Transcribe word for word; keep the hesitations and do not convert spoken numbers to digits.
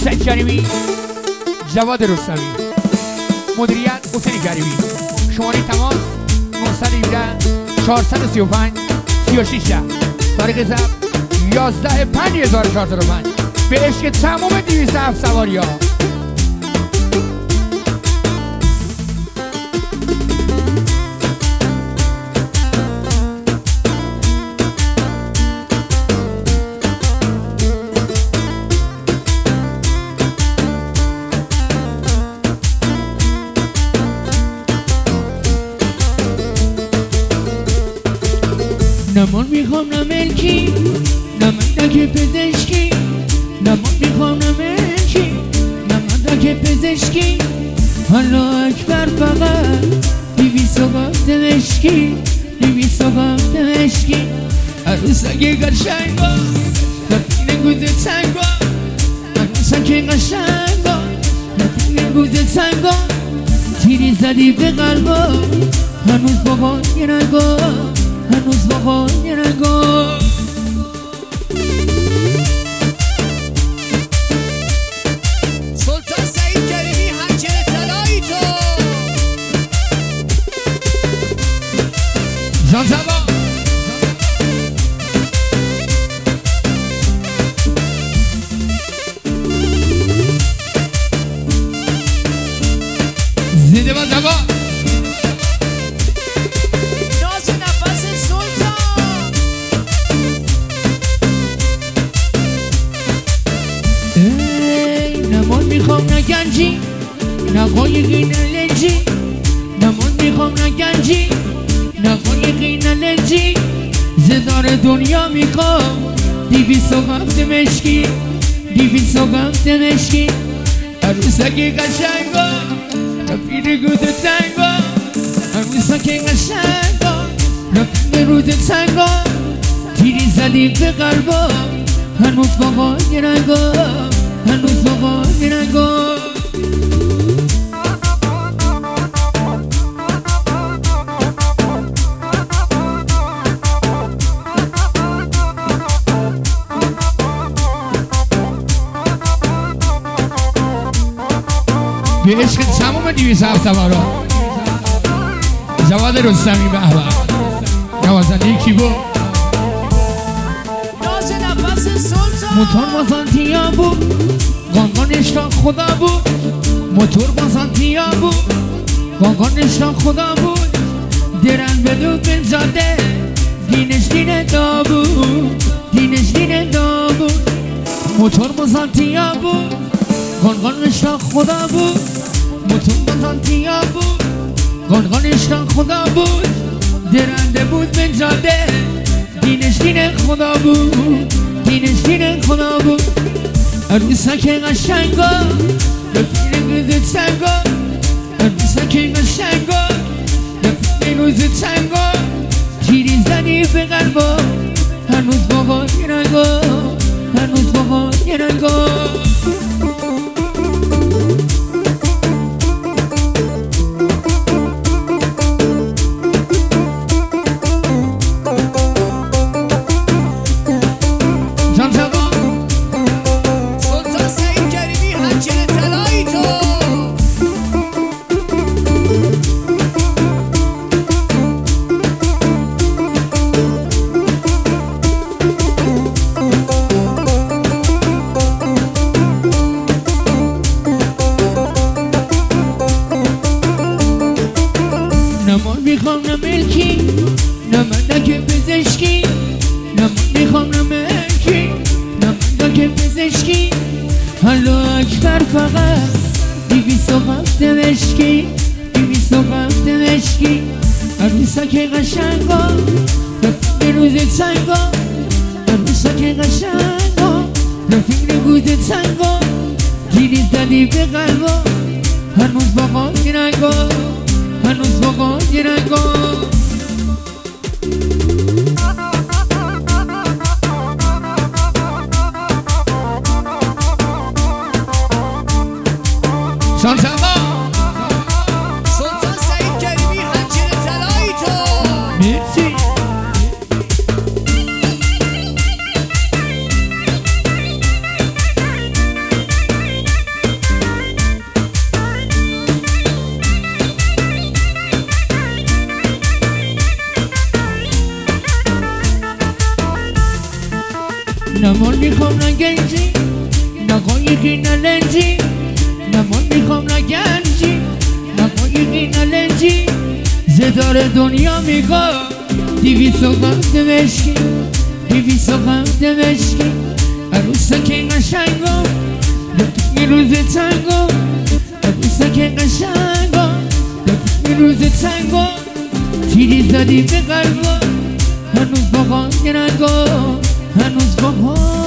سعید کریمی، جواد رستمی، مدیریت حسین کریمی. شماره تماس نهصد و هفده چهارصد و سی و پنج سی و شش. تاریخ ضبط یازده پنج هزار و چهارصد و پنج. به عشق تمام دویست و هفت سواری ها. نمان میخوام نه ملکی، نه مدرک پزشکی. نمان میخوام نه ملکی، نه مدرک پزشکی. حالا اکبر فقط دویست و هفت مشکی، دویست و هفت مشکی. عروسک قشنگا نفیر گوز تنگا، عروسک قشنگا نفیر گوز تنگا. تیری زدی به قلبا هنوز بابا یه نگا، هنوز بابا یه نگاه. سلطان سعید کریمی حنجره طلایی تو جان زبا زنده با زبا. میخوام نه گنجی، نه قایقی نه لنجی. نمان میخوام نه گنجی، نه قایقی نه لنجی. زدار دنیا میخوام دویست و هفت مشکی، دویست و هفت مشکی. عروسک قشنگا رفیق گود تنگا، عروسک قشنگا رفیق رود تنگا. تیری زدی به قلبا هنوز بابا یه نگا، هنوز بابا یه نگاه. به عشق تمام دویست و هفت سوارا. جواد رستمی به به نوازنده کیبورد. ناز نفس سلطان موتور بازانتیا بود، قانقانش را خدا بود. موتور بازانتیا بود، قانقانش را خدا بود. درن بدو بنزاده دینش دین دابود، دینش دین دابود. موتور بازانتیا بود، قانقانش را خدا بود. موتور بازانتیا بود، قانقانش را خدا بود. درنده بود بنزاده دینش دین خدا بود، دینش دین خدا بود. عروسک قشنگا رفیق گوز تنگا، عروسک قشنگا رفیق گوز تنگا. تیری زدی به قلبا هنوز بابا یه نگاه، هنوز بابا یه نگاه. نمان میخوام نه ملکی، نه مدرک پزشکی. نمان میخوام نه ملکی، نه مدرک پزشکی. حالا اکبر فقط دویست و هفت مشکی، دویست و هفت مشکی. عروسک قشنگا رفیق روز تنگا، عروسک قشنگا رفیق گود تنگا. گیری زدی به قلبا هنوز بابا یه نگاه، هنوز بابا یه نگاه. شانسما سلطان سعید کریمی حنجره طلایی تو مرسی. نه مال میخوام نه گنجی نه قایقی نه لنجی نه مال میخوام نه گنجی نه قایقی نه لنجی زدار دنیا میگم دیویس و غم دمشکی دیویس و غم دمشکی عروسه که قشنگم دکتر روز تنگم عروسه که قشنگم دکتر روز تنگم تیری زدی به قلبم هنوز با غم گرنگم هنوز با غم